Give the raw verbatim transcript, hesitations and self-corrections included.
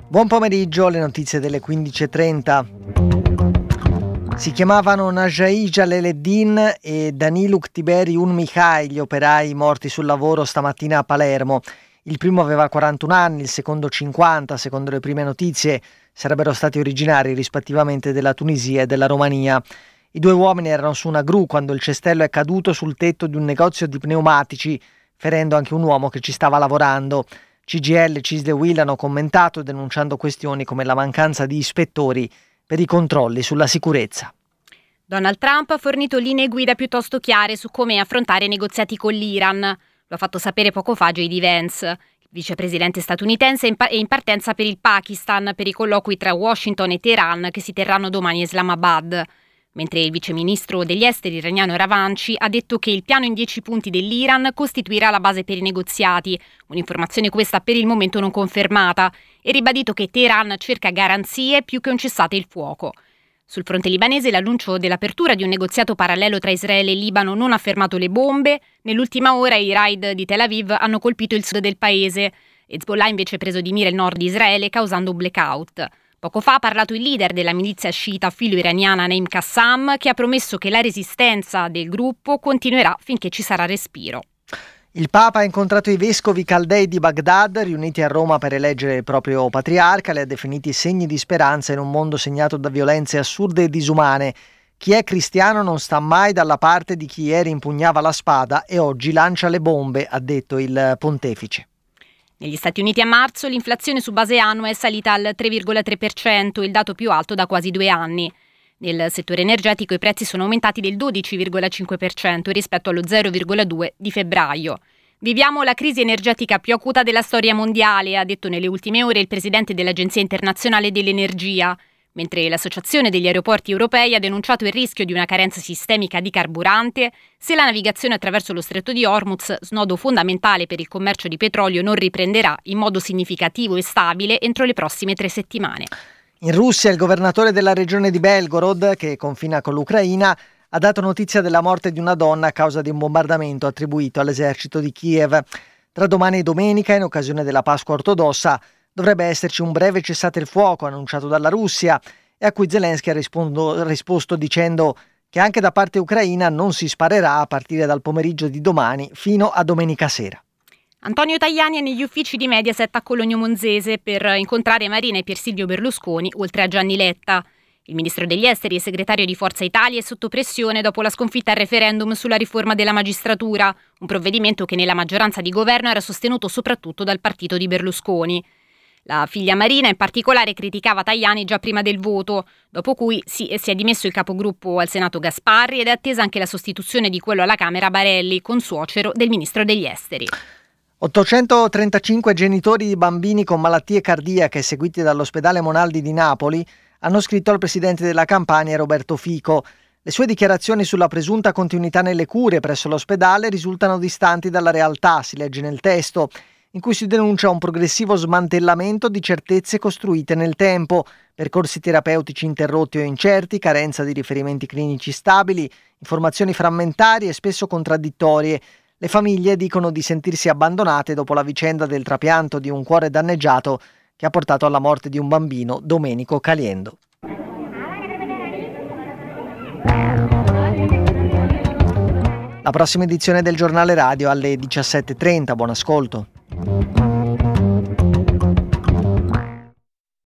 Buon pomeriggio, le notizie delle quindici e trenta. Si chiamavano Najai Jaleleddin e Daniluk Tiberi Un Mihai, gli operai morti sul lavoro stamattina a Palermo. Il primo aveva quarantuno anni, il secondo cinquanta, secondo le prime notizie sarebbero stati originari rispettivamente della Tunisia e della Romania. I due uomini erano su una gru quando il cestello è caduto sul tetto di un negozio di pneumatici, ferendo anche un uomo che ci stava lavorando. C G I L e Cisle Will hanno commentato denunciando questioni come la mancanza di ispettori per i controlli sulla sicurezza. Donald Trump ha fornito linee guida piuttosto chiare su come affrontare i negoziati con l'Iran. Lo ha fatto sapere poco fa J D Vance, il vicepresidente statunitense, è in partenza per il Pakistan per i colloqui tra Washington e Teheran che si terranno domani a Islamabad. Mentre il viceministro degli esteri iraniano Ravanci ha detto che il piano in dieci punti dell'Iran costituirà la base per i negoziati, un'informazione questa per il momento non confermata, e ribadito che Teheran cerca garanzie più che un cessate il fuoco. Sul fronte libanese l'annuncio dell'apertura di un negoziato parallelo tra Israele e Libano non ha fermato le bombe. Nell'ultima ora i raid di Tel Aviv hanno colpito il sud del paese. Hezbollah invece ha preso di mira il nord di Israele causando un blackout. Poco fa ha parlato il leader della milizia sciita filo-iraniana Naim Qassam, che ha promesso che la resistenza del gruppo continuerà finché ci sarà respiro. Il Papa ha incontrato i vescovi caldei di Baghdad, riuniti a Roma per eleggere il proprio patriarca, li ha definiti segni di speranza in un mondo segnato da violenze assurde e disumane. Chi è cristiano non sta mai dalla parte di chi ieri impugnava la spada e oggi lancia le bombe, ha detto il pontefice. Negli Stati Uniti a marzo l'inflazione su base annua è salita al tre virgola tre per cento, il dato più alto da quasi due anni. Nel settore energetico i prezzi sono aumentati del dodici virgola cinque per cento rispetto allo zero virgola due per cento di febbraio. Viviamo la crisi energetica più acuta della storia mondiale, ha detto nelle ultime ore il presidente dell'Agenzia Internazionale dell'Energia, mentre l'Associazione degli Aeroporti Europei ha denunciato il rischio di una carenza sistemica di carburante se la navigazione attraverso lo Stretto di Hormuz, snodo fondamentale per il commercio di petrolio, non riprenderà in modo significativo e stabile entro le prossime tre settimane. In Russia il governatore della regione di Belgorod, che confina con l'Ucraina, ha dato notizia della morte di una donna a causa di un bombardamento attribuito all'esercito di Kiev. Tra domani e domenica, in occasione della Pasqua ortodossa, dovrebbe esserci un breve cessate il fuoco annunciato dalla Russia e a cui Zelensky ha rispondo, risposto dicendo che anche da parte ucraina non si sparerà a partire dal pomeriggio di domani fino a domenica sera. Antonio Tajani è negli uffici di Mediaset a Cologno Monzese per incontrare Marina e Pier Silvio Berlusconi, oltre a Gianni Letta. Il ministro degli esteri e segretario di Forza Italia è sotto pressione dopo la sconfitta al referendum sulla riforma della magistratura, un provvedimento che nella maggioranza di governo era sostenuto soprattutto dal partito di Berlusconi. La figlia Marina in particolare criticava Tajani già prima del voto, dopo cui si, si è dimesso il capogruppo al Senato Gasparri ed è attesa anche la sostituzione di quello alla Camera Barelli, consuocero del ministro degli esteri. ottocentotrentacinque genitori di bambini con malattie cardiache seguiti dall'ospedale Monaldi di Napoli hanno scritto al presidente della Campania Roberto Fico. Le sue dichiarazioni sulla presunta continuità nelle cure presso l'ospedale risultano distanti dalla realtà, si legge nel testo, in cui si denuncia un progressivo smantellamento di certezze costruite nel tempo, percorsi terapeutici interrotti o incerti, carenza di riferimenti clinici stabili, informazioni frammentarie e spesso contraddittorie. Le famiglie dicono di sentirsi abbandonate dopo la vicenda del trapianto di un cuore danneggiato che ha portato alla morte di un bambino, Domenico Caliendo. La prossima edizione del giornale radio alle diciassette e trenta. Buon ascolto.